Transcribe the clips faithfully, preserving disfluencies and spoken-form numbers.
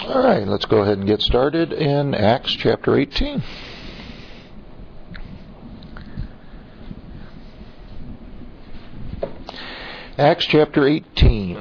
All right, let's go ahead and get started in Acts chapter eighteen. Acts chapter eighteen.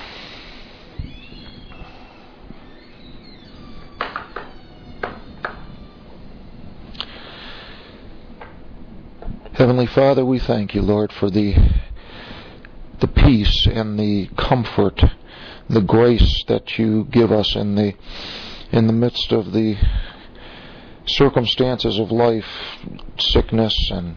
Heavenly Father, we thank you, Lord, for the the peace and the comfort, the grace that you give us in the in the midst of the circumstances of life, sickness and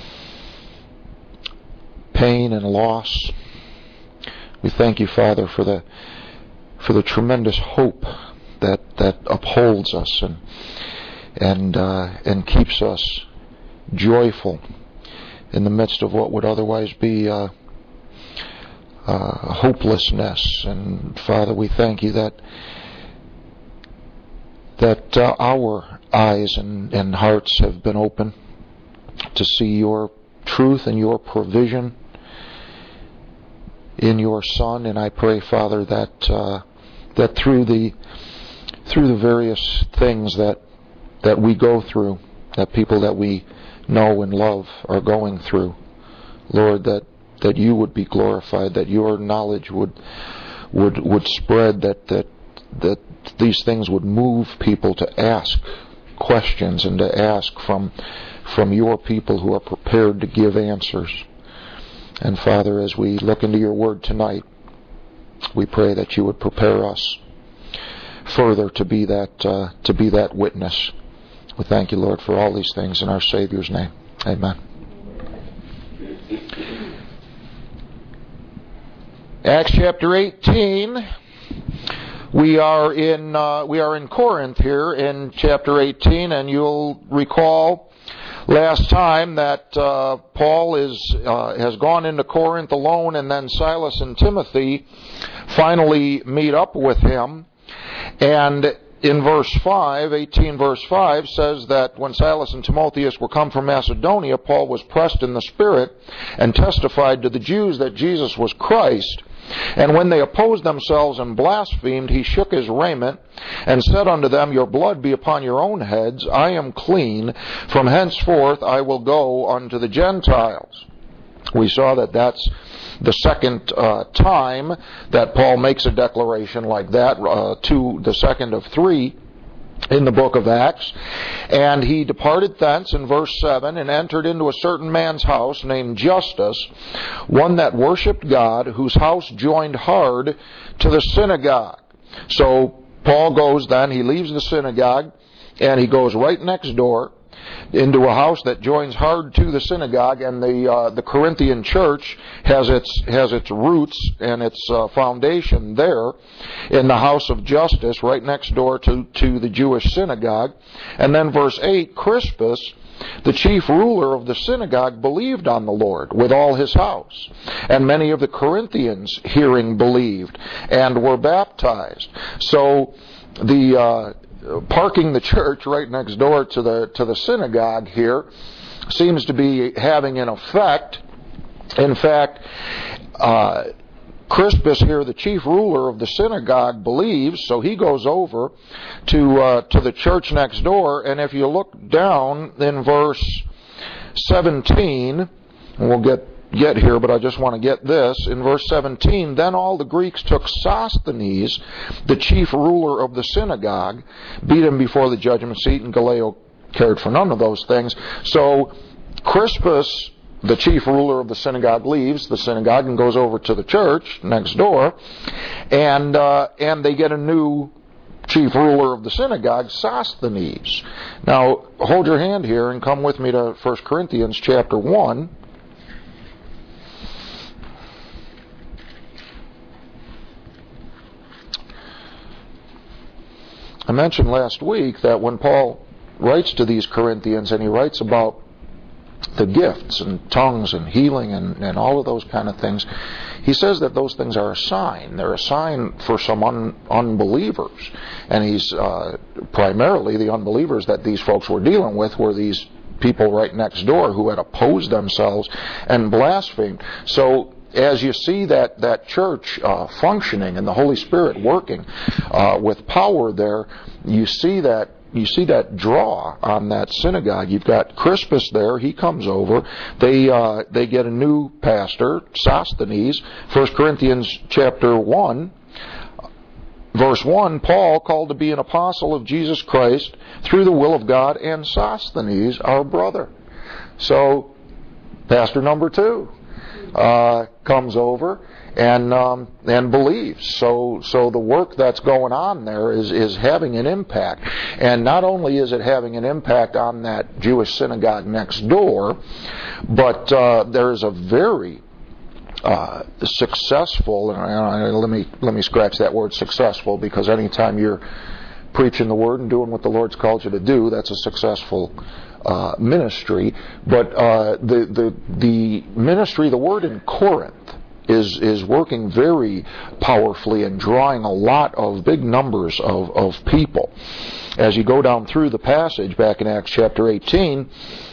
pain and loss. We thank you, Father, for the for the tremendous hope that that upholds us and and uh, and keeps us joyful in the midst of what would otherwise be uh, uh, hopelessness. And Father, we thank you that that uh, our eyes and, and hearts have been open to see your truth and your provision in your Son. And I pray, Father, that uh, that through the through the various things that that we go through, that people that we know and love are going through, Lord, that, that you would be glorified, that your knowledge would would would spread, that that that these things would move people to ask questions and to ask from from your people who are prepared to give answers. And Father, as we look into your word tonight, we pray that you would prepare us further to be that uh, to be that witness. We thank you, Lord, for all these things in our Savior's name. Amen. Acts chapter eighteen. We are in uh, we are in Corinth here in chapter eighteen, and you'll recall last time that uh, Paul is uh, has gone into Corinth alone, and then Silas and Timothy finally meet up with him. And in verse five, eighteen verse five says that when Silas and Timotheus were come from Macedonia, Paul was pressed in the Spirit and testified to the Jews that Jesus was Christ. And when they opposed themselves and blasphemed, he shook his raiment and said unto them, Your blood be upon your own heads. I am clean. From henceforth I will go unto the Gentiles. We saw that that's the second uh, time that Paul makes a declaration like that, uh, to the second of three in the book of Acts. And he departed thence in verse seven and entered into a certain man's house named Justus, one that worshipped God, whose house joined hard to the synagogue. So Paul goes then, he leaves the synagogue, and he goes right next door into a house that joins hard to the synagogue, and the uh, the Corinthian church has its has its roots and its uh, foundation there in the house of Justus, right next door to to the Jewish synagogue. And then verse eight, Crispus, the chief ruler of the synagogue, believed on the Lord with all his house, and many of the Corinthians hearing believed and were baptized. So the uh, parking the church right next door to the to the synagogue here seems to be having an effect. In fact, uh, Crispus here, the chief ruler of the synagogue, believes, so he goes over to uh, to the church next door. And if you look down in verse seventeen, and we'll get get here, but I just want to get this. In verse seventeen, then all the Greeks took Sosthenes, the chief ruler of the synagogue, beat him before the judgment seat, and Gallio cared for none of those things. So Crispus, the chief ruler of the synagogue, leaves the synagogue and goes over to the church next door, and uh, and they get a new chief ruler of the synagogue, Sosthenes. Now, hold your hand here and come with me to First Corinthians chapter one. I mentioned last week that when Paul writes to these Corinthians, and he writes about the gifts and tongues and healing and, and all of those kind of things, he says that those things are a sign. They're a sign for some un, unbelievers. And he's uh, primarily the unbelievers that these folks were dealing with were these people right next door who had opposed themselves and blasphemed. So as you see that, that church uh, functioning and the Holy Spirit working uh, with power there, you see that You see that draw on that synagogue. You've got Crispus there. He comes over. They uh, they get a new pastor, Sosthenes. First Corinthians chapter one, verse one, Paul, called to be an apostle of Jesus Christ through the will of God, and Sosthenes, our brother. So, pastor number two uh, comes over and um, and believes. So so the work that's going on there is is having an impact. And not only is it having an impact on that Jewish synagogue next door, but uh, there's a very uh, successful, and I, let me let me scratch that word successful, because anytime you're preaching the word and doing what the Lord's called you to do, that's a successful uh, ministry. But uh, the the the ministry, the word in Corinth, is is working very powerfully and drawing a lot of big numbers of, of people. As you go down through the passage back in Acts chapter eighteen,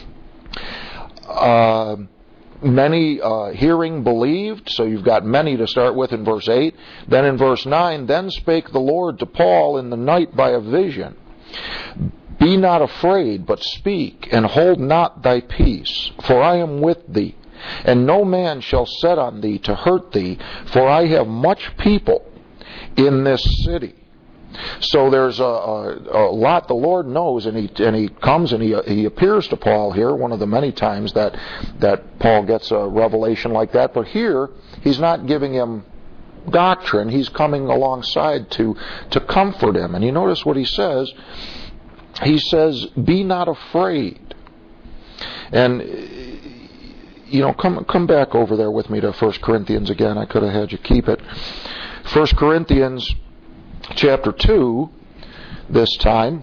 uh, many uh, hearing believed, so you've got many to start with in verse eight. Then in verse nine, then spake the Lord to Paul in the night by a vision, be not afraid, but speak, and hold not thy peace, for I am with thee. And no man shall set on thee to hurt thee, for I have much people in this city. So there's a, a, a lot the Lord knows, and he and he comes and he he appears to Paul here, one of the many times that that Paul gets a revelation like that. But here he's not giving him doctrine; he's coming alongside to to comfort him. And you notice what he says. He says, "Be not afraid." And you know, come come back over there with me to First Corinthians again. I could have had you keep it. First Corinthians chapter two, this time.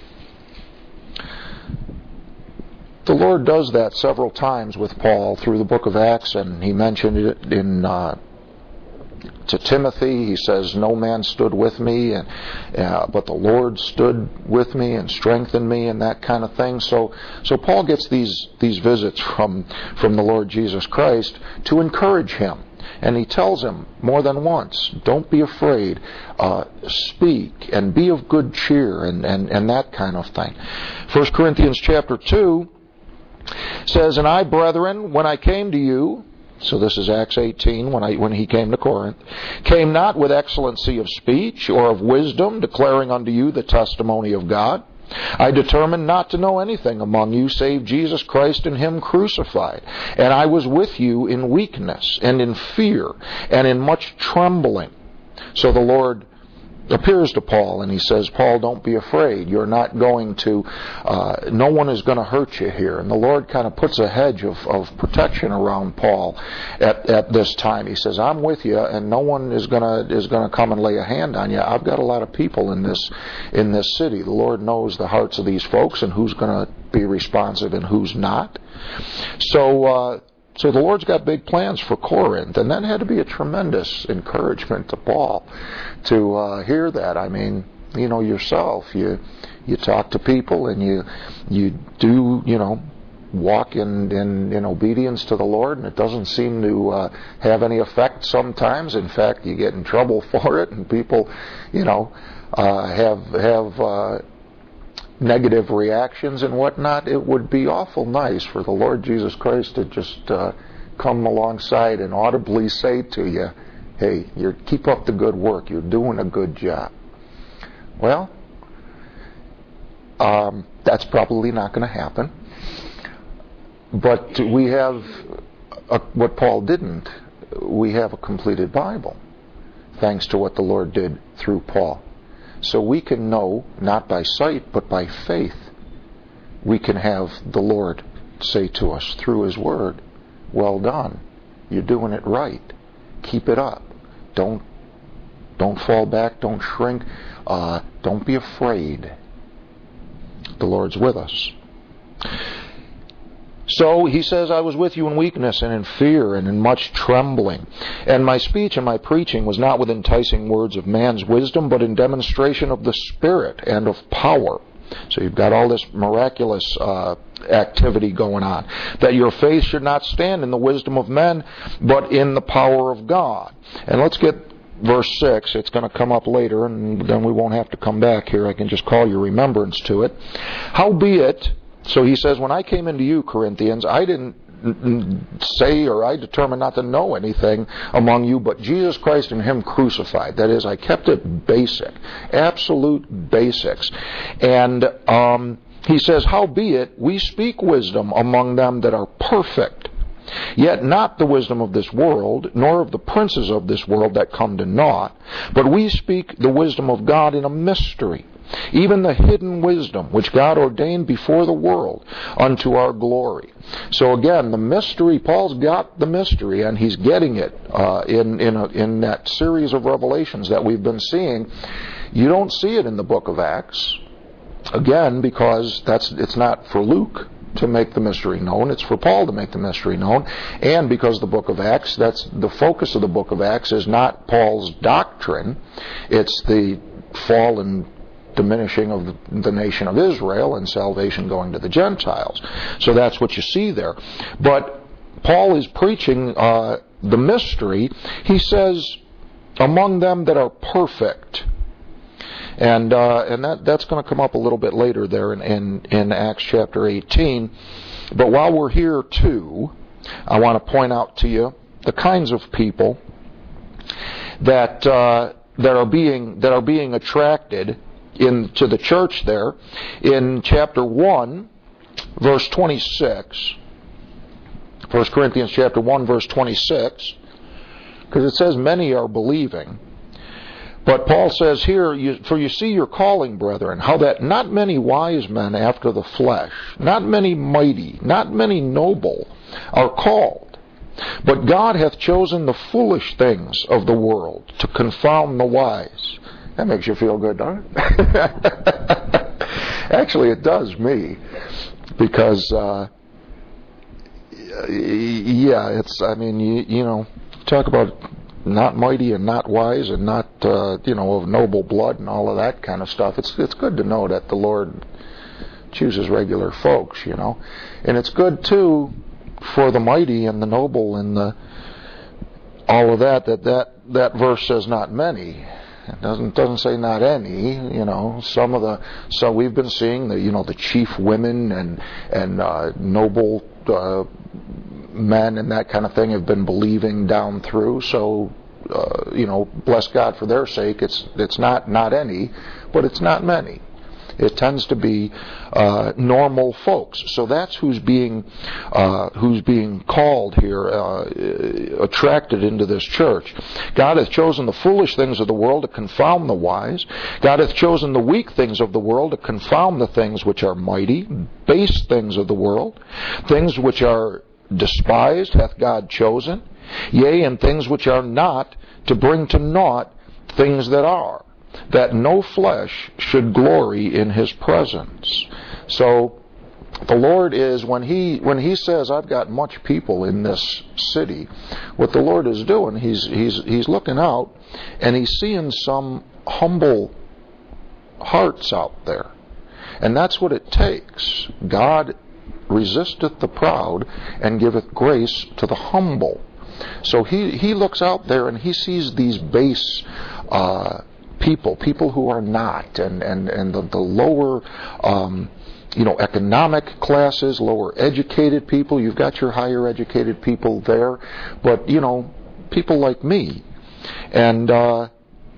The Lord does that several times with Paul through the book of Acts, and he mentioned it in uh, to Timothy. He says, no man stood with me, and uh, but the Lord stood with me and strengthened me, and that kind of thing. So so Paul gets these these visits from from the Lord Jesus Christ to encourage him. And he tells him more than once, don't be afraid, uh, speak and be of good cheer, and, and, and that kind of thing. First Corinthians chapter two says, and I, brethren, when I came to you, so this is Acts eighteen, when I when he came to Corinth, came not with excellency of speech or of wisdom, declaring unto you the testimony of God. I determined not to know anything among you save Jesus Christ and Him crucified. And I was with you in weakness and in fear and in much trembling. So the Lord appears to Paul and he says, Paul, don't be afraid. You're not going to, uh, no one is going to hurt you here. And the Lord kind of puts a hedge of, of protection around Paul at, at this time. He says, I'm with you, and no one is going to is going to come and lay a hand on you. I've got a lot of people in this in this city. The Lord knows the hearts of these folks and who's going to be responsive and who's not. So, uh, So the Lord's got big plans for Corinth, and that had to be a tremendous encouragement to Paul to uh, hear that. I mean, you know, yourself, you you talk to people and you you do, you know, walk in, in, in obedience to the Lord, and it doesn't seem to uh, have any effect sometimes. In fact, you get in trouble for it, and people, you know, uh, have have. Uh, negative reactions and whatnot. It would be awful nice for the Lord Jesus Christ to just uh, come alongside and audibly say to you, hey, you keep up the good work, you're doing a good job. Well, um, that's probably not going to happen. But we have a, what Paul didn't. We have a completed Bible, thanks to what the Lord did through Paul. So we can know, not by sight, but by faith, we can have the Lord say to us through His Word, well done, you're doing it right, keep it up, don't don't fall back, don't shrink, uh, don't be afraid. The Lord's with us. So he says, I was with you in weakness and in fear and in much trembling. And my speech and my preaching was not with enticing words of man's wisdom, but in demonstration of the Spirit and of power, So you've got all this miraculous uh, activity going on. That your faith should not stand in the wisdom of men, but in the power of God. And let's get verse six. It's going to come up later, and then we won't have to come back here. I can just call your remembrance to it. Howbeit, so he says, when I came into you, Corinthians, I didn't say, or I determined not to know anything among you but Jesus Christ and Him crucified. That is, I kept it basic, absolute basics. And um, he says, howbeit, we speak wisdom among them that are perfect, yet not the wisdom of this world, nor of the princes of this world that come to naught, but we speak the wisdom of God in a mystery, even the hidden wisdom which God ordained before the world unto our glory. So again, the mystery, Paul's got the mystery, and he's getting it uh, in in, a, in that series of revelations that we've been seeing. You don't see it in the book of Acts, again, because that's it's not for Luke to make the mystery known. It's for Paul to make the mystery known. And because the book of Acts, that's the focus of the book of Acts is not Paul's doctrine. It's the fall and diminishing of the, the nation of Israel and salvation going to the Gentiles. So that's what you see there. But Paul is preaching uh, the mystery. He says, among them that are perfect. And uh, and that that's going to come up a little bit later there in, in, in Acts chapter eighteen. But while we're here too, I want to point out to you the kinds of people that uh, that are being that are being attracted into the church there in chapter one, verse twenty-six. First Corinthians chapter one, verse twenty-six, because it says many are believing. But Paul says here, you, for you see your calling, brethren, how that not many wise men after the flesh, not many mighty, not many noble are called. But God hath chosen the foolish things of the world to confound the wise. That makes you feel good, doesn't it? Actually, it does me. Because, uh, yeah, it's, I mean, you, you know, talk about not mighty and not wise and not, uh, you know, of noble blood and all of that kind of stuff. It's it's good to know that the Lord chooses regular folks, you know. And it's good, too, for the mighty and the noble and the all of that, that that, that verse says not many. It doesn't doesn't say not any, you know. Some of the so we've been seeing the you know the chief women and and uh, noble uh, men and that kind of thing have been believing down through. So uh, you know, bless God for their sake. It's it's not not any, but it's not many. It tends to be uh, normal folks. So that's who's being uh, who's being called here, uh, attracted into this church. God hath chosen the foolish things of the world to confound the wise. God hath chosen the weak things of the world to confound the things which are mighty. Base things of the world, things which are despised hath God chosen. Yea, and things which are not, to bring to naught things that are, that no flesh should glory in His presence. So the Lord is, when He when He says, I've got much people in this city, what the Lord is doing, He's He's He's looking out and He's seeing some humble hearts out there. And that's what it takes. God resisteth the proud and giveth grace to the humble. So He, he looks out there and He sees these base uh people, people who are not, and, and, and the, the lower, um, you know, economic classes, lower educated people. You've got your higher educated people there, but, you know, people like me. And, uh,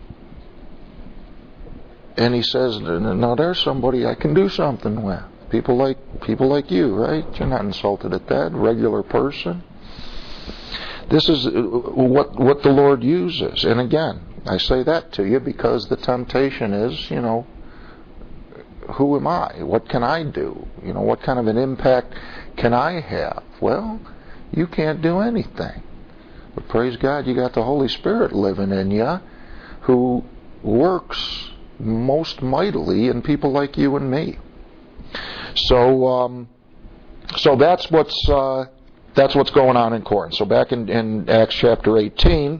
and He says, now there's somebody I can do something with. People like, people like you, right? You're not insulted at that, regular person. This is what, what the Lord uses. And again, I say that to you because the temptation is, you know, who am I? What can I do? You know, what kind of an impact can I have? Well, you can't do anything. But praise God, you got the Holy Spirit living in you who works most mightily in people like you and me. So, um, so that's what's, uh, that's what's going on in Corinth. So back in, in Acts chapter eighteen,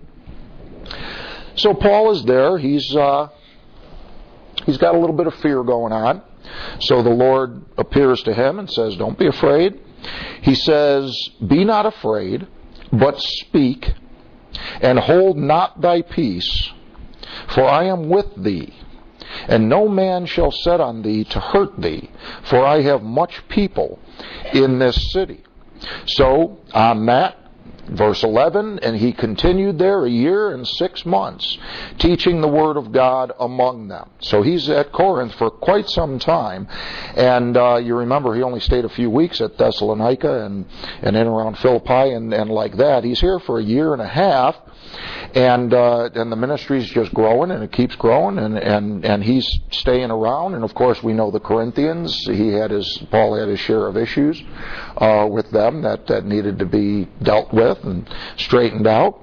so Paul is there. He's uh, he's got a little bit of fear going on. So the Lord appears to him and says, don't be afraid. He says, be not afraid, but speak, and hold not thy peace, for I am with thee, and no man shall set on thee to hurt thee, for I have much people in this city. So, on that, verse eleven, and he continued there a year and six months, teaching the word of God among them. So he's at Corinth for quite some time, and uh, you remember he only stayed a few weeks at Thessalonica and, and in around Philippi and, and like that. He's here for a year and a half, and uh, and the ministry's just growing, and it keeps growing, and, and, and he's staying around. And of course, we know the Corinthians. He had his Paul had his share of issues uh, with them that, that needed to be dealt with and straightened out.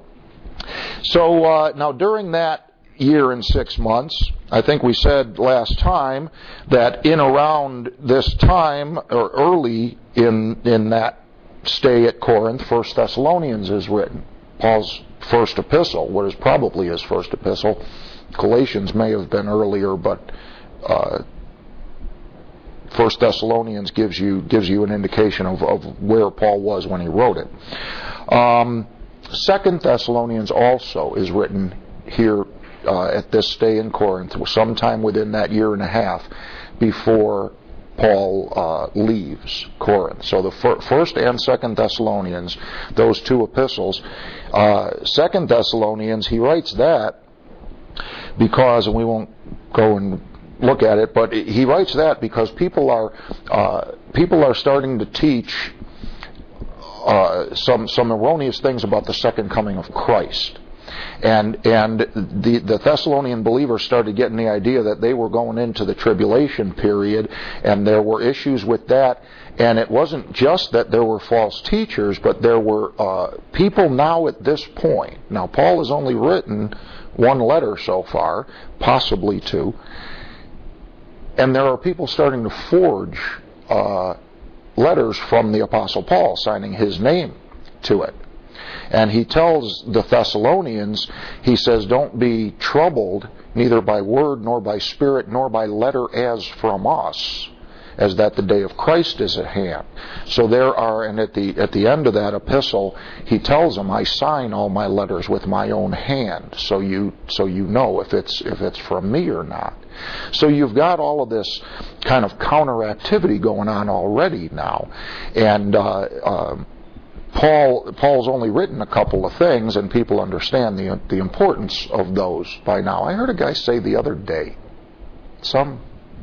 So uh, now during that year and six months, I think we said last time that in around this time or early in in that stay at Corinth, First Thessalonians is written. Paul's first epistle, what is probably his first epistle. Galatians may have been earlier, but uh, First Thessalonians gives you gives you an indication of, of where Paul was when he wrote it. Um, Second Thessalonians also is written here uh, at this stay in Corinth, sometime within that year and a half before Paul uh, leaves Corinth. So the fir- first and second Thessalonians, those two epistles, uh, second Thessalonians, he writes that because, and we won't go and look at it, but he writes that because people are uh, people are starting to teach uh, some some erroneous things about the second coming of Christ. And and the, the Thessalonian believers started getting the idea that they were going into the tribulation period, and there were issues with that. And it wasn't just that there were false teachers, but there were uh, people now at this point. Now, Paul has only written one letter so far, possibly two. And there are people starting to forge uh, letters from the Apostle Paul, signing his name to it. And he tells the Thessalonians, he says, don't be troubled neither by word nor by spirit nor by letter as from us, as that the day of Christ is at hand. So there are, and at the at the end of that epistle, he tells them, I sign all my letters with my own hand, so you so you know if it's if it's from me or not. So you've got all of this kind of counter activity going on already now, and uh, uh, Paul Paul's only written a couple of things, and people understand the the importance of those by now. I heard a guy say the other day, some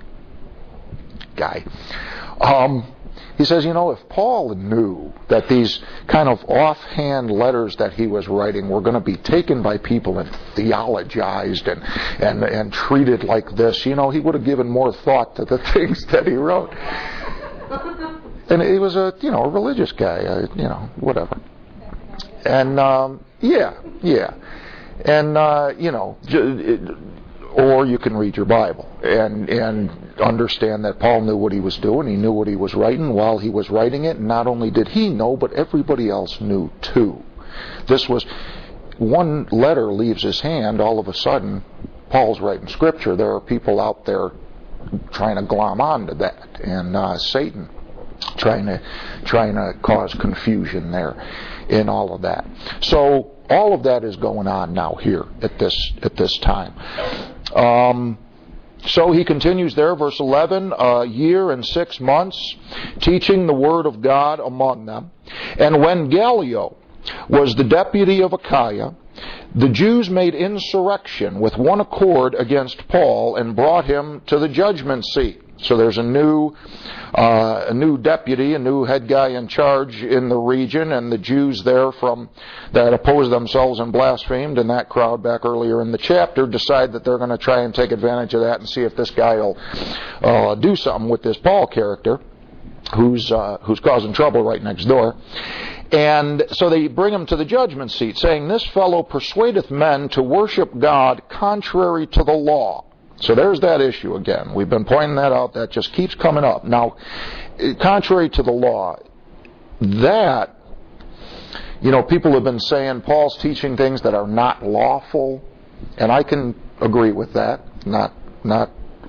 guy, um, he says, you know, if Paul knew that these kind of offhand letters that he was writing were going to be taken by people and theologized and, and, and treated like this, you know, he would have given more thought to the things that he wrote. And he was a, you know, a religious guy, uh, you know, whatever. And, um, yeah, yeah. And, uh, you know, it, or you can read your Bible and and understand that Paul knew what he was doing. He knew what he was writing while he was writing it. And not only did he know, but everybody else knew too. This was, one letter leaves his hand, all of a sudden, Paul's writing Scripture. There are people out there trying to glom onto that. And uh, Satan trying to trying to cause confusion there in all of that. So all of that is going on now here at this at this time. Um, so he continues there, verse eleven, a year and six months, teaching the word of God among them. And when Gallio was the deputy of Achaia, the Jews made insurrection with one accord against Paul and brought him to the judgment seat. So there's a new uh, a new deputy, a new head guy in charge in the region, and the Jews there from that opposed themselves and blasphemed, and that crowd back earlier in the chapter decide that they're going to try and take advantage of that and see if this guy will uh, do something with this Paul character, who's uh, who's causing trouble right next door. And so they bring him to the judgment seat, saying, "This fellow persuadeth men to worship God contrary to the law." So there's that issue again. We've been pointing that out. That just keeps coming up. Now, contrary to the law, that, you know, people have been saying Paul's teaching things that are not lawful, and I can agree with that. Not not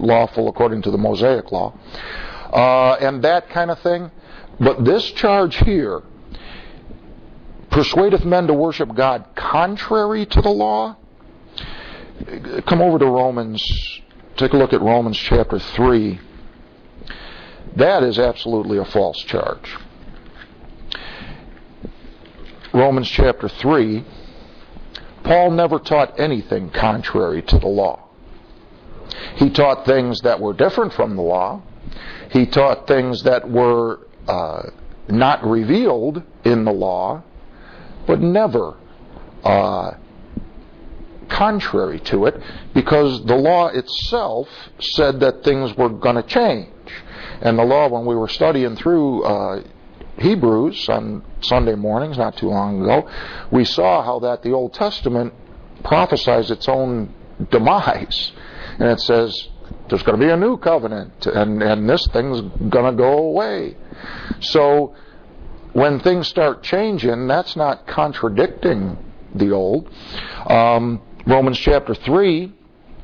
lawful according to the Mosaic law, uh, and that kind of thing. But this charge here, persuadeth men to worship God contrary to the law. Come over to Romans, take a look at Romans chapter three. That is absolutely a false charge. Romans chapter three, Paul never taught anything contrary to the law. He taught things that were different from the law. He taught things that were uh, not revealed in the law, but never uh, contrary to it, because the law itself said that things were going to change. And the law, when we were studying through uh, Hebrews on Sunday mornings not too long ago, we saw how that the Old Testament prophesies its own demise. And it says there's going to be a new covenant, and, and this thing's going to go away. So when things start changing, that's not contradicting the old. Um, Romans chapter three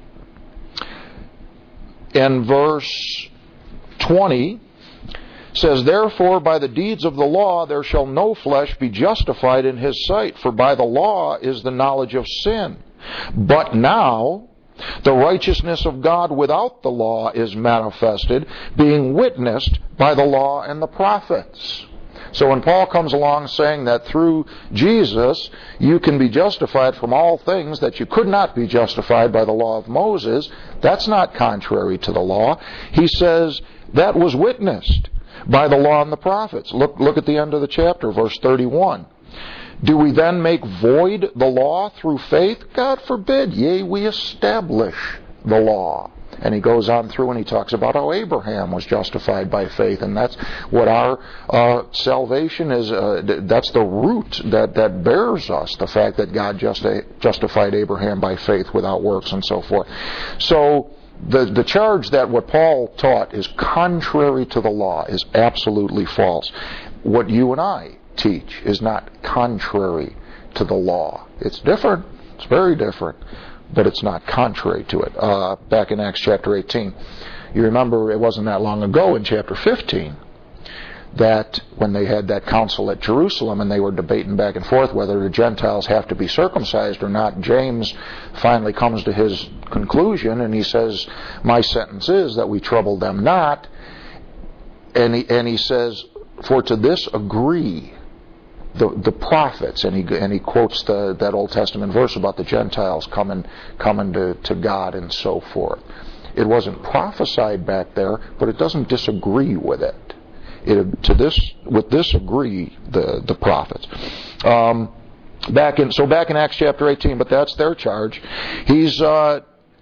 and verse twenty says, therefore by the deeds of the law there shall no flesh be justified in his sight, for by the law is the knowledge of sin. But now the righteousness of God without the law is manifested, being witnessed by the law and the prophets. So when Paul comes along saying that through Jesus you can be justified from all things that you could not be justified by the law of Moses, that's not contrary to the law. He says that was witnessed by the law and the prophets. Look, look at the end of the chapter, verse thirty-one. Do we then make void the law through faith? God forbid. Yea, we establish the law. And he goes on through and he talks about how Abraham was justified by faith, and that's what our uh, salvation is. Uh, that's the root that, that bears us, the fact that God justi- justified Abraham by faith without works and so forth. So the, the charge that what Paul taught is contrary to the law is absolutely false. What you and I teach is not contrary to the law. It's different. It's very different. But it's not contrary to it. Uh, back in Acts chapter eighteen, you remember it wasn't that long ago in chapter fifteen that when they had that council at Jerusalem and they were debating back and forth whether the Gentiles have to be circumcised or not, James finally comes to his conclusion and he says, my sentence is that we trouble them not. And he, and he says, for to this agree The, the prophets, and he and he quotes the, that Old Testament verse about the Gentiles coming coming to, to God and so forth. It wasn't prophesied back there, but it doesn't disagree with it. It to this with this agree the the prophets. Um, back in so back in Acts chapter eighteen, but that's their charge. He's uh,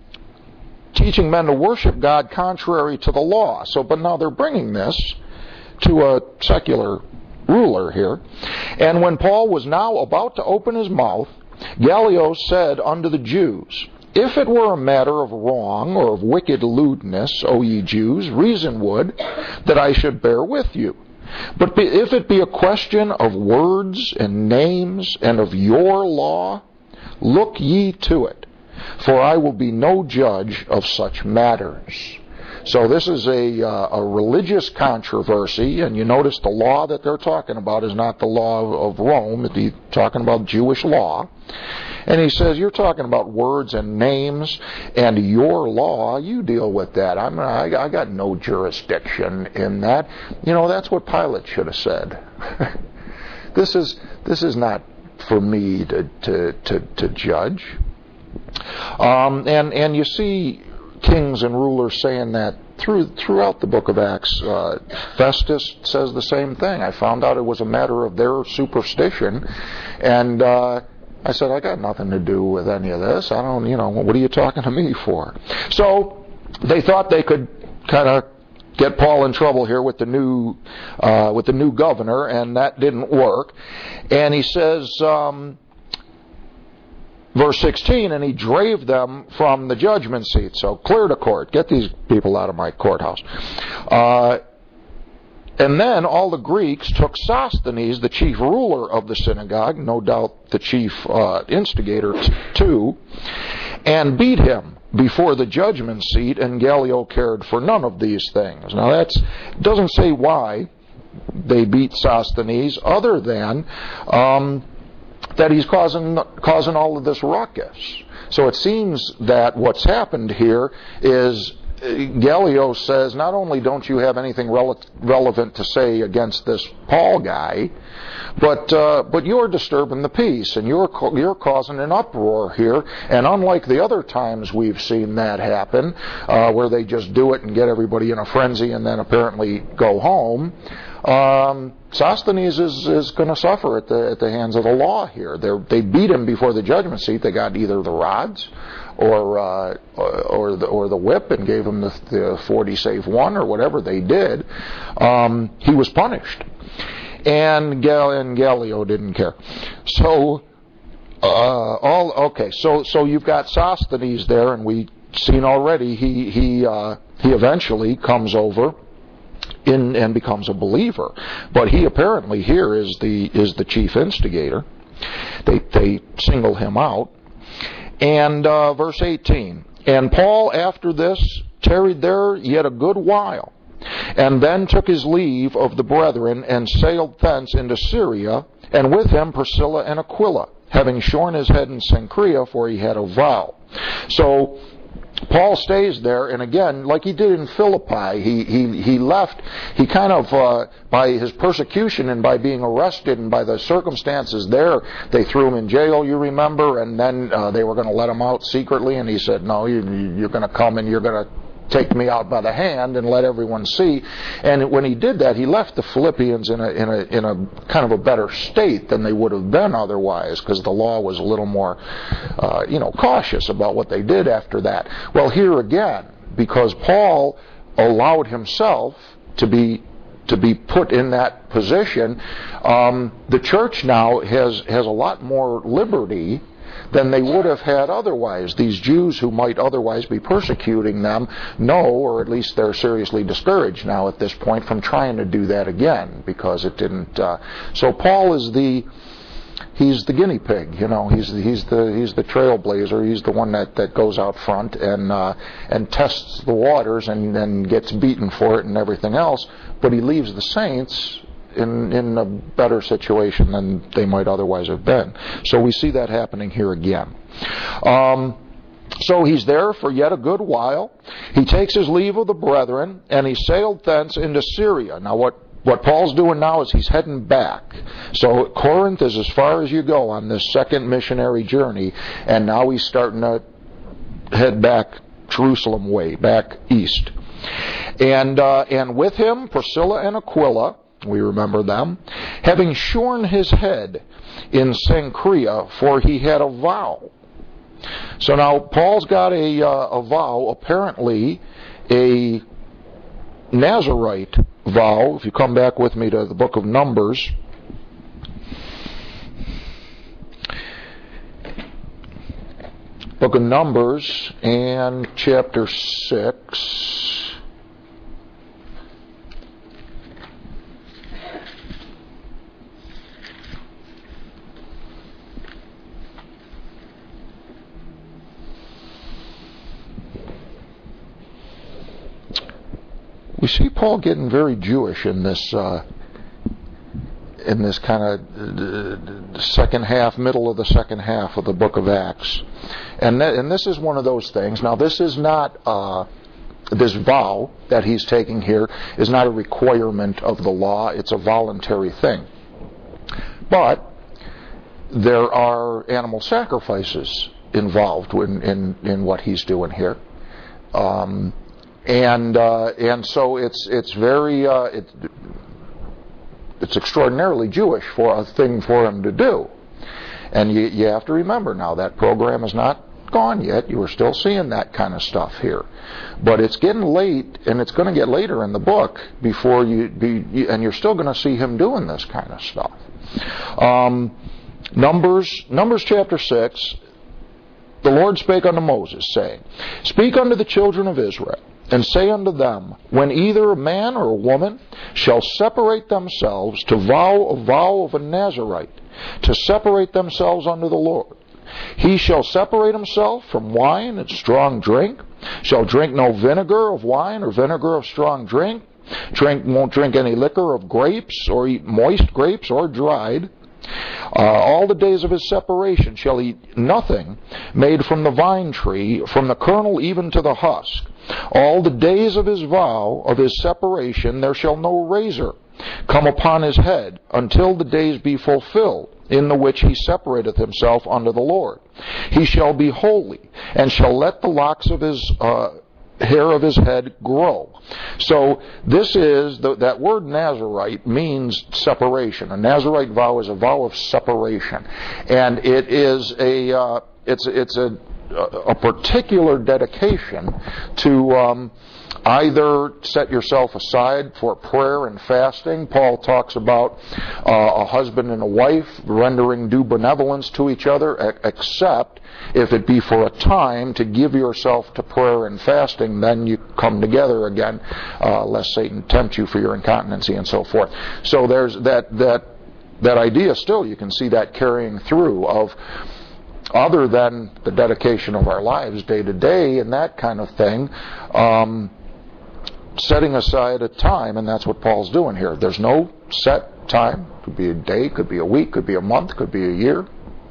teaching men to worship God contrary to the law. So, but now they're bringing this to a secular ruler here. And when Paul was now about to open his mouth, Gallio said unto the Jews, if it were a matter of wrong or of wicked lewdness, O ye Jews, reason would that I should bear with you. But if it be a question of words and names and of your law, look ye to it, for I will be no judge of such matters. So this is a, uh, a religious controversy, and you notice the law that they're talking about is not the law of Rome. He's talking about Jewish law. And he says, you're talking about words and names and your law. You deal with that. I'm, I, I got no jurisdiction in that. You know, that's what Pilate should have said. This is this is not for me to to, to, to judge. Um, and, and you see kings and rulers saying that through throughout the book of Acts. Uh, Festus says the same thing. I found out it was a matter of their superstition, and uh, I said, I got nothing to do with any of this. I don't, you know, what are you talking to me for? So they thought they could kind of get Paul in trouble here with the new uh, with the new governor, and that didn't work. And he says. Um, Verse sixteen, and he drave them from the judgment seat. So clear to court. Get these people out of my courthouse. Uh, and then all the Greeks took Sosthenes, the chief ruler of the synagogue, no doubt the chief uh, instigator t- too, and beat him before the judgment seat, and Gallio cared for none of these things. Now that doesn't say why they beat Sosthenes, other than um, that he's causing causing all of this ruckus. So it seems that what's happened here is Gallio says, not only don't you have anything rele- relevant to say against this Paul guy, but uh, but you're disturbing the peace, and you're you're causing an uproar here. And unlike the other times we've seen that happen, uh, where they just do it and get everybody in a frenzy and then apparently go home, um, Sosthenes is, is going to suffer at the at the hands of the law here. They're, they beat him before the judgment seat. They got either the rods or uh, or the or the whip, and gave him the, the forty save one, or whatever they did. Um, he was punished, and Gal and Gallio didn't care. So uh, all okay. So so you've got Sosthenes there, and we've seen already he he uh, he eventually comes over in and becomes a believer, but he apparently here is the is the chief instigator. They they single him out. And uh, verse eighteen, and Paul after this tarried there yet a good while, and then took his leave of the brethren, and sailed thence into Syria, and with him Priscilla and Aquila, having shorn his head in Cenchrea, for he had a vow. So Paul stays there, and again, like he did in Philippi, he he, he left, he kind of, uh, by his persecution and by being arrested and by the circumstances there, they threw him in jail, you remember, and then uh, they were going to let him out secretly, and he said, no, you, you're going to come and you're going to take me out by the hand and let everyone see. And when he did that, he left the Philippians in a in a in a kind of a better state than they would have been otherwise, because the law was a little more uh, you know cautious about what they did after that. Well, here again, because Paul allowed himself to be to be put in that position, um, the church now has has a lot more liberty than they would have had otherwise. These Jews who might otherwise be persecuting them know, or at least they're seriously discouraged now at this point from trying to do that again, because it didn't. Uh, so Paul is the he's the guinea pig, you know. He's the, he's the he's the trailblazer. He's the one that, that goes out front and uh, and tests the waters and then gets beaten for it and everything else. But he leaves the saints in in a better situation than they might otherwise have been. So we see that happening here again. Um, so he's there for yet a good while. He takes his leave of the brethren, and he sailed thence into Syria. Now what, what Paul's doing now is he's heading back. So Corinth is as far as you go on this second missionary journey, and now he's starting to head back Jerusalem way, back east. And uh, and with him Priscilla and Aquila, we remember them, having shorn his head in Cenchrea, for he had a vow. So now Paul's got a, uh, a vow, apparently a Nazarite vow. If you come back with me to the book of Numbers, book of Numbers and chapter six. We see Paul getting very Jewish in this uh, in this kind of uh, second half, middle of the second half of the book of Acts, and that, and this is one of those things. Now, this is not uh, this vow that he's taking here is not a requirement of the law; it's a voluntary thing. But there are animal sacrifices involved in in, in what he's doing here. Um, And uh, and so it's it's very uh, it, it's extraordinarily Jewish for a thing for him to do, and you you have to remember now that program is not gone yet. You are still seeing that kind of stuff here, but it's getting late, and it's going to get later in the book before you be, and you're still going to see him doing this kind of stuff. Um, Numbers Numbers chapter six. The Lord spake unto Moses, saying, Speak unto the children of Israel, and say unto them, when either a man or a woman shall separate themselves to vow a vow of a Nazarite, to separate themselves unto the Lord, He shall separate himself from wine and strong drink, shall drink no vinegar of wine or vinegar of strong drink, drink won't drink any liquor of grapes, or eat moist grapes or dried. Uh, all the days of his separation shall eat nothing made from the vine tree, from the kernel even to the husk. All the days of his vow, of his separation, there shall no razor come upon his head, until the days be fulfilled, in the which he separateth himself unto the Lord. He shall be holy, and shall let the locks of his uh, hair of his head grow. So this is, the, that word Nazarite means separation. A Nazarite vow is a vow of separation. And it is a, uh, it's, it's a, a particular dedication to um, either set yourself aside for prayer and fasting. Paul talks about uh, a husband and a wife rendering due benevolence to each other, except if it be for a time to give yourself to prayer and fasting, then you come together again, uh, lest Satan tempt you for your incontinency and so forth. So there's that that that idea still, you can see that carrying through of, other than the dedication of our lives day to day and that kind of thing, um, setting aside a time, and that's what Paul's doing here. There's no set time. Could be a day, could be a week, could be a month, could be a year.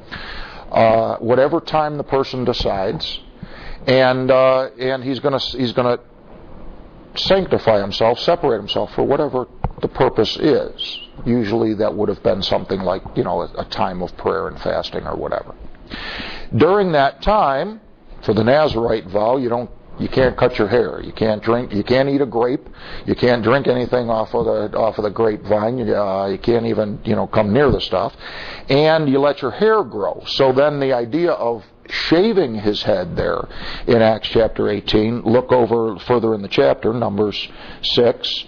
Uh, whatever time the person decides, and uh, and he's going to he's going to sanctify himself, separate himself for whatever the purpose is. Usually that would have been something like, you know, a, a time of prayer and fasting or whatever. During that time, for the Nazarite vow, you don't you can't cut your hair, you can't drink, you can't eat a grape, you can't drink anything off of the off of the grapevine, you, uh, you can't even you know come near the stuff, and you let your hair grow. So then the idea of shaving his head there in Acts chapter eighteen, look over further in the chapter, Numbers six.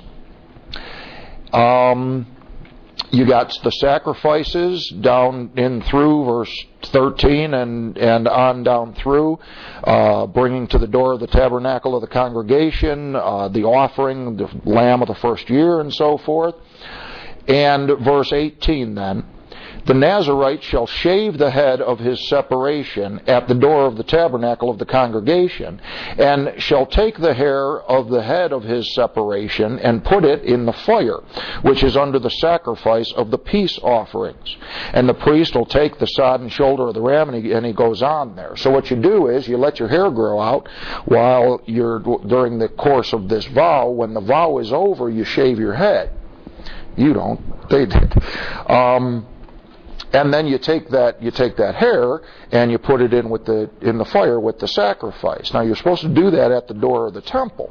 Um, you got the sacrifices down in through verse thirteen and, and on down through, uh, bringing to the door of the tabernacle of the congregation, uh, the offering, the lamb of the first year, and so forth. And verse eighteen then, the Nazarite shall shave the head of his separation at the door of the tabernacle of the congregation, and shall take the hair of the head of his separation and put it in the fire, which is under the sacrifice of the peace offerings. And the priest will take the sodden shoulder of the ram, and he, and he goes on there. So what you do is you let your hair grow out while you're during the course of this vow. When the vow is over, you shave your head. You don't. They did. Um... And then you take that you take that hair and you put it in with the in the fire with the sacrifice. Now you're supposed to do that at the door of the temple.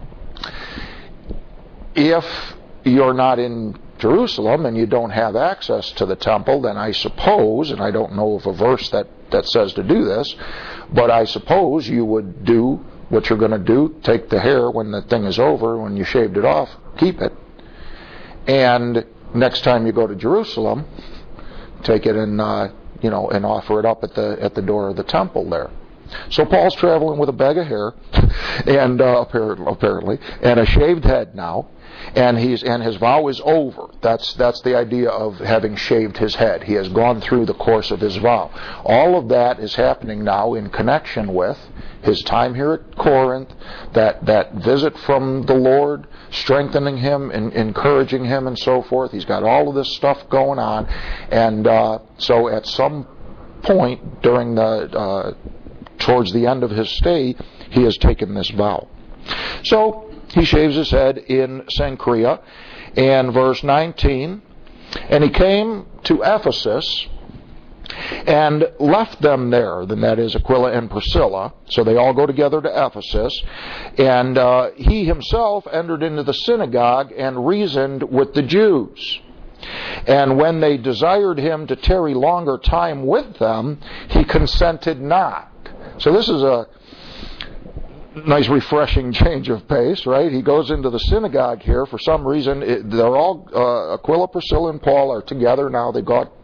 If you're not in Jerusalem and you don't have access to the temple, then I suppose, and I don't know of a verse that, that says to do this, but I suppose you would do what you're going to do, take the hair when the thing is over, when you shaved it off, keep it, and next time you go to Jerusalem, take it and uh, you know and offer it up at the at the door of the temple there. So Paul's traveling with a bag of hair, and uh, apparently, and a shaved head now, and he's and his vow is over. That's that's the idea of having shaved his head. He has gone through the course of his vow. All of that is happening now in connection with his time here at Corinth, that that visit from the Lord, strengthening him and encouraging him and so forth. He's got all of this stuff going on, and uh, so at some point during the uh, towards the end of his stay, he has taken this vow. So he shaves his head in Cenchrea, and verse nineteen, and he came to Ephesus and left them there, then that is Aquila and Priscilla. So they all go together to Ephesus, and uh, he himself entered into the synagogue and reasoned with the Jews. And when they desired him to tarry longer time with them, he consented not. So this is a nice refreshing change of pace, right? He goes into the synagogue here. For some reason, it, they're all, uh, Aquila, Priscilla, and Paul are together now. They got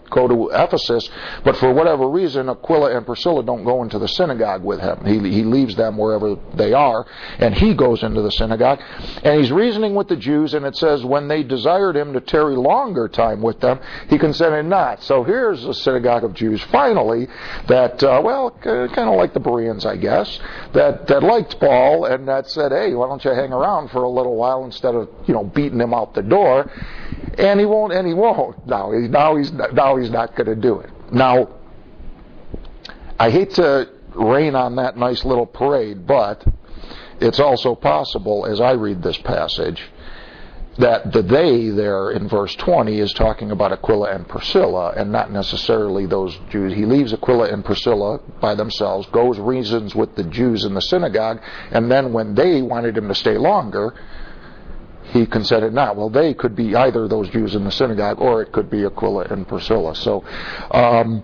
go to Ephesus, but for whatever reason, Aquila and Priscilla don't go into the synagogue with him. He, he leaves them wherever they are, and he goes into the synagogue, and he's reasoning with the Jews, and it says, when they desired him to tarry longer time with them, he consented not. So here's a synagogue of Jews, finally, that, uh, well, kind of like the Bereans, I guess, that, that liked Paul, and that said, hey, why don't you hang around for a little while instead of, you know, beating him out the door. And he won't, and he won't. Now, he, now he's now he's not going to do it. Now, I hate to rain on that nice little parade, but it's also possible, as I read this passage, that the they there in verse twenty is talking about Aquila and Priscilla, and not necessarily those Jews. He leaves Aquila and Priscilla by themselves, goes reasons with the Jews in the synagogue, and then when they wanted him to stay longer, he consented not. Well, they could be either those Jews in the synagogue, or it could be Aquila and Priscilla. So, um,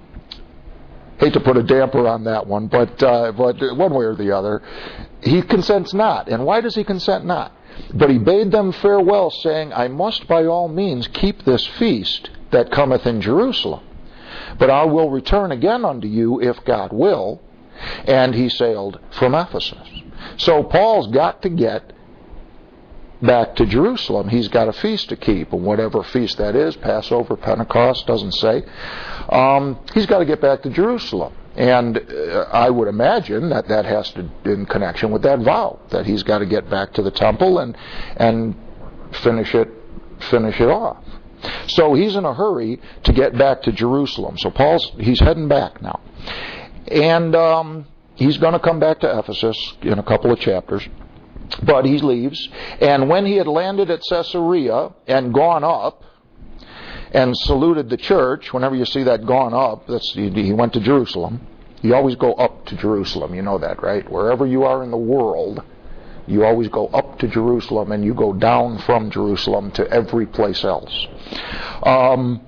hate to put a damper on that one, but uh, but one way or the other, he consents not. And why does he consent not? But he bade them farewell, saying, I must by all means keep this feast that cometh in Jerusalem. But I will return again unto you, if God will. And he sailed from Ephesus. So Paul's got to get back to Jerusalem. He's got a feast to keep, and whatever feast that is, Passover, Pentecost, doesn't say. Um, he's got to get back to Jerusalem. And uh, I would imagine that that has to be in connection with that vow, that he's got to get back to the temple and and finish it finish it off. So he's in a hurry to get back to Jerusalem. So Paul's he's heading back now, and um, he's going to come back to Ephesus in a couple of chapters. But he leaves, and when he had landed at Caesarea and gone up and saluted the church, whenever you see that gone up, that's he went to Jerusalem. You always go up to Jerusalem, you know that, right? Wherever you are in the world, you always go up to Jerusalem, and you go down from Jerusalem to every place else. Um...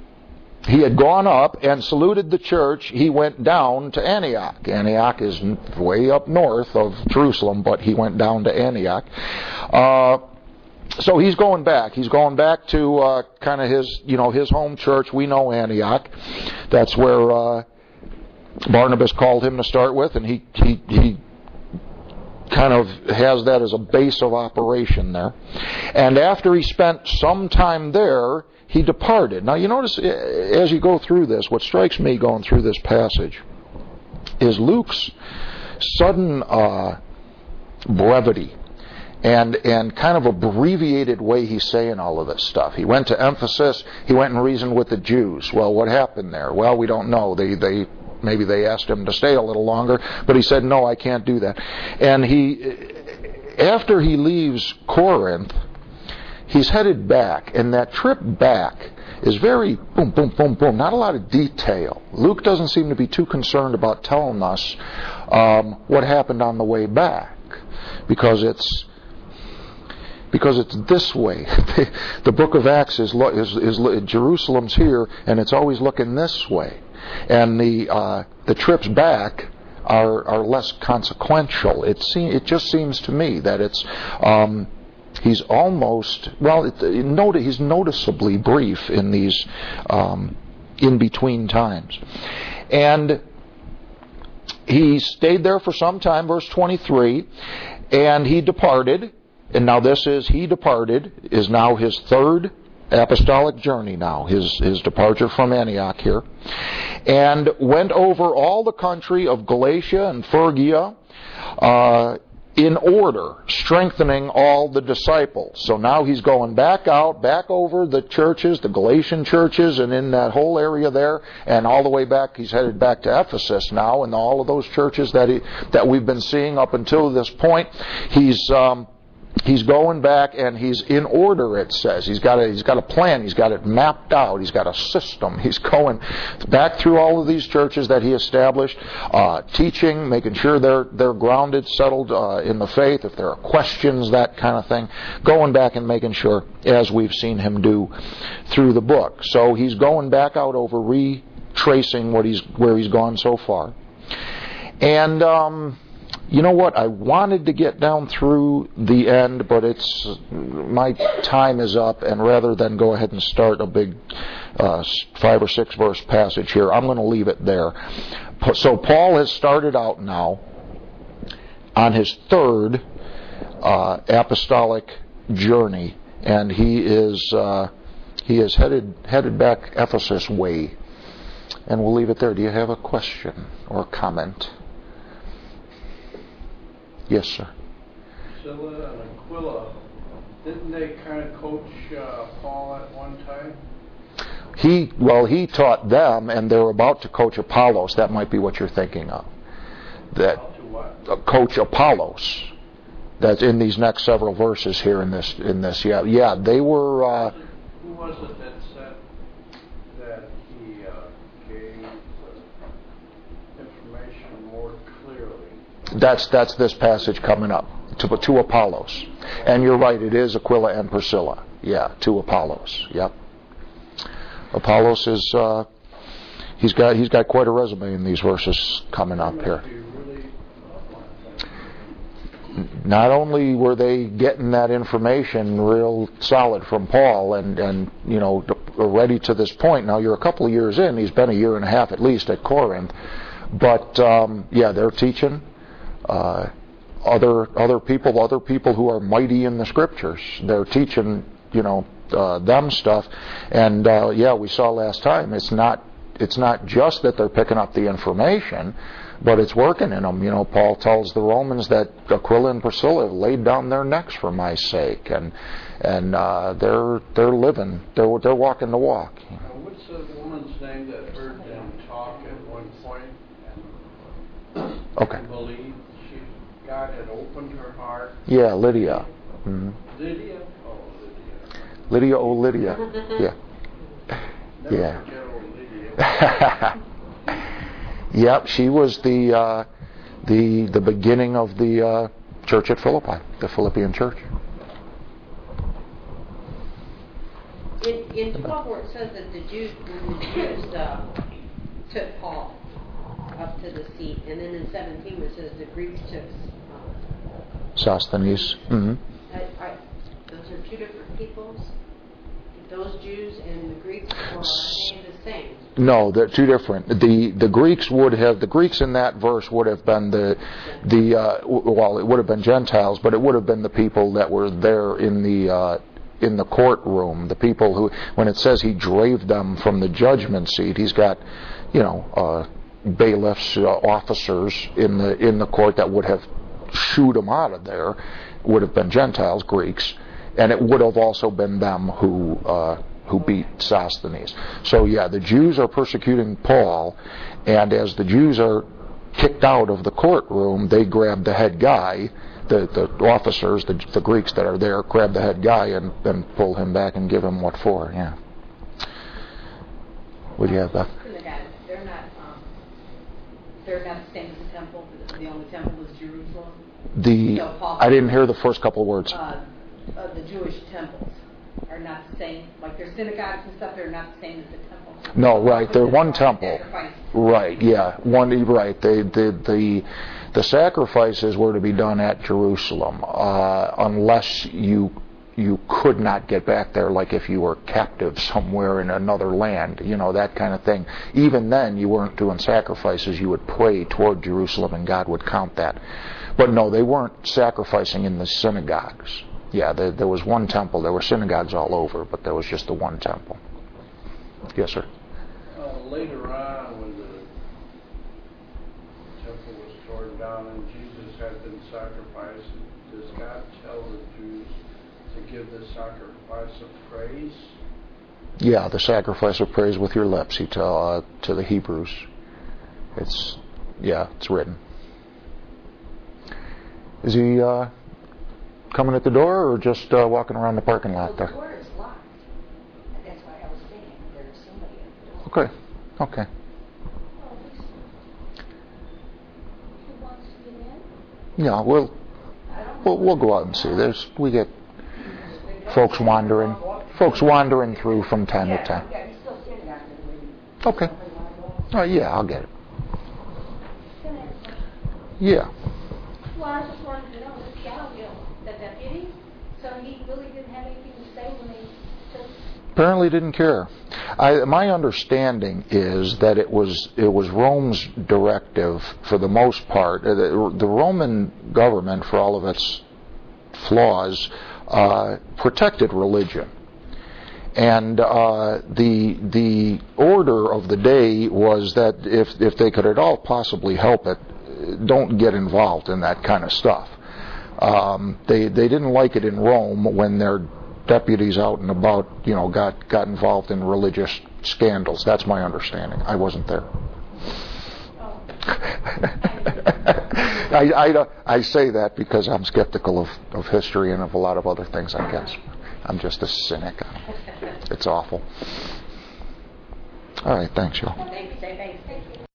He had gone up and saluted the church. He went down to Antioch. Antioch is way up north of Jerusalem, but he went down to Antioch. Uh, so he's going back. He's going back to uh, kind of his, you know, his home church. We know Antioch. That's where uh, Barnabas called him to start with, and he he he kind of has that as a base of operation there. And after he spent some time there, he departed. Now you notice as you go through this, what strikes me going through this passage is Luke's sudden uh, brevity and and kind of abbreviated way he's saying all of this stuff. He went to Ephesus, he went and reasoned with the Jews. Well, what happened there? Well, we don't know. They they maybe they asked him to stay a little longer, but he said, no, I can't do that. And he, after he leaves Corinth, he's headed back, and that trip back is very boom, boom, boom, boom. Not a lot of detail. Luke doesn't seem to be too concerned about telling us um, what happened on the way back, because it's because it's this way. The book of Acts is, is, is Jerusalem's here, and it's always looking this way, and the uh, the trips back are are less consequential. It seems it just seems to me that it's. Um, He's almost, well, it, it, not, he's noticeably brief in these um, in-between times. And he stayed there for some time, verse twenty-three, and he departed. And now this is, he departed, is now his third apostolic journey now, his, his departure from Antioch here. And went over all the country of Galatia and Phrygia, uh, in order, strengthening all the disciples. So now he's going back out, back over the churches, the Galatian churches, and in that whole area there, and all the way back, he's headed back to Ephesus now, and all of those churches that he, that we've been seeing up until this point, he's um, he's going back, and he's in order, it says. He's got a, he's got a plan. He's got it mapped out. He's got a system. He's going back through all of these churches that he established, uh, teaching, making sure they're they're grounded, settled uh, in the faith. If there are questions, that kind of thing, going back and making sure, as we've seen him do through the book. So he's going back out over retracing what he's where he's gone so far, and. Um, You know what? I wanted to get down through the end, but it's my time is up, and rather than go ahead and start a big uh, five or six verse passage here, I'm going to leave it there. So Paul has started out now on his third uh, apostolic journey, and he is uh, he is headed headed back Ephesus way, and we'll leave it there. Do you have a question or a comment? Yes, sir. Priscilla and Aquila, didn't they kind of coach uh, Paul at one time? He well, he taught them, and they're about to coach Apollos. That might be what you're thinking of. That uh, coach Apollos. That's in these next several verses here in this in this. Yeah, yeah. They were. Uh, Who was it that said that he uh, gave information more clearly? That's that's this passage coming up to to Apollos, and you're right. It is Aquila and Priscilla. Yeah, to Apollos. Yep. Apollos is uh, he's got he's got quite a resume in these verses coming up here. Not only were they getting that information real solid from Paul, and and you know ready to this point. Now you're a couple of years in. He's been a year and a half at least at Corinth, but um, yeah, they're teaching. Uh, other other people, other people who are mighty in the scriptures, they're teaching, you know, uh, them stuff. And uh, yeah, we saw last time. It's not it's not just that they're picking up the information, but it's working in them. You know, Paul tells the Romans that Aquila and Priscilla have laid down their necks for my sake, and and uh, they're they're living, they're they're walking the walk. Uh, what's the woman's name that heard them talk at one point and okay. believed? God had opened her heart. Yeah, Lydia. Mm-hmm. Lydia? Oh, Lydia. Lydia, oh, Lydia. Yeah. Never Yeah. forget old Lydia. Yep, she was the uh, the the beginning of the uh, church at Philippi, the Philippian church. In, in twelve, where it says that the Jews, when the Jews uh, took Paul up to the seat, and then in seventeen, where it says the Greeks took Sosthenes. Mm-hmm. I, I, those are two different peoples. Those Jews and the Greeks, or are they the same? No, they're two different. The the Greeks would have the Greeks in that verse would have been the the uh, well, it would have been Gentiles, but it would have been the people that were there in the uh, in the courtroom. The people who, when it says he drave them from the judgment seat, he's got, you know, uh, bailiffs, uh, officers in the in the court that would have shooed them out of there. Would have been Gentiles, Greeks. And it would have also been them who uh, who beat Sosthenes. So yeah, the Jews are persecuting Paul, and as the Jews are kicked out of the courtroom, they grab the head guy, the, the officers, the, the Greeks that are there, grab the head guy and, and pull him back and give him what for. Yeah. What do you have, Beth? They're not. Um, they're not the same as the temple. The only temple was Jerusalem. The so Paul, I didn't hear the first couple of words. Uh, Uh, the Jewish temples are not the same. Like their synagogues and stuff, they're not the same as the temple. No, right. They're one temple. Right. Yeah. One. Right. They, the the the sacrifices were to be done at Jerusalem, uh, unless you you could not get back there, like if you were captive somewhere in another land, you know, that kind of thing. Even then, you weren't doing sacrifices. You would pray toward Jerusalem, and God would count that. But no, they weren't sacrificing in the synagogues. Yeah, there, there was one temple. There were synagogues all over, but there was just the one temple. Yes, sir. Uh, later on, when the temple was torn down and Jesus had been sacrificed, does God tell the Jews to give the sacrifice of praise? Yeah, the sacrifice of praise with your lips. He tell uh, to the Hebrews. It's yeah, it's written. Is he uh, coming at the door, or just uh, walking around the parking lot there? Well, the door is locked. And that's why I was thinking there's somebody at the door. Okay. Okay. Oh, who wants to get in? Yeah, we'll we'll, we'll go out and see. There's we get folks wandering, folks wandering through from time to time. Yeah, he's still standing out there waiting. Okay. Oh yeah, I'll get it. Yeah. Well, I just wanted to know, this guy, you know, the deputy, so he really didn't have anything to say when they took... Apparently didn't care. I, my understanding is that it was it was Rome's directive for the most part. The, the Roman government, for all of its flaws, uh, protected religion. And uh, the the order of the day was that if if they could at all possibly help it, don't get involved in that kind of stuff. Um, they they didn't like it in Rome when their deputies out and about, you know, got got involved in religious scandals. That's my understanding. I wasn't there. I, I, I say that because I'm skeptical of, of history and of a lot of other things, I guess. I'm just a cynic. It's awful. All right, thanks, y'all. Thanks, thanks, thanks.